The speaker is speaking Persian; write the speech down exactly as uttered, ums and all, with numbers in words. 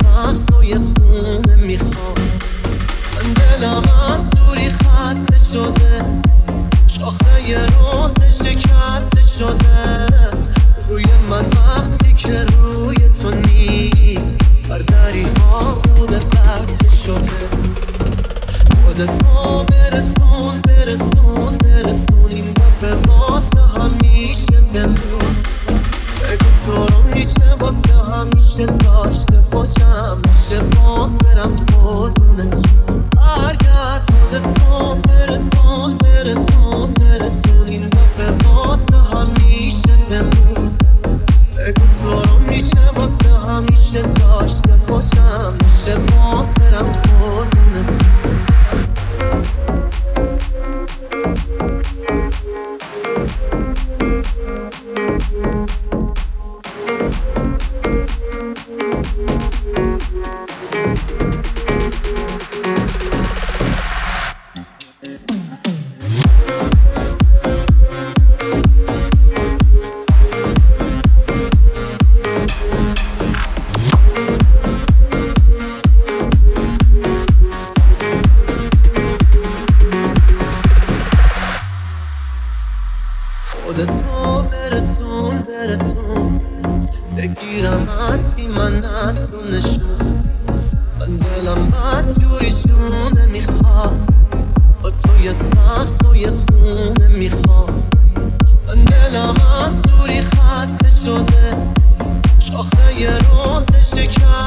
مغزای خونه میخواد. من دلم از دوری خسته شده، شاخه یه روز شکسته شده روی من وقتی که روی تو نیست. بر دریغا بوده بسته شده. خودتو برسون برسون برسون این دفعه واسه همیشه بمون. بگو تو رو میشه واسه همیشه داشته باشم، میشه باز برم قربونتون. برگرد خودتو برسون برسون برسون این دفعه واسه همیشه بمون. بگو تو رو میشه واسه همیشه داشته باشم، میشه باز برم قربونتون. خودتو برسون برسون بگیرم از کی من از رو نشون. من دلم بد جوریشونه میخواد، با تو یه سخت و یه خونه میخواد. من دلم از دوری خسته شده، شاخه یه روز شکست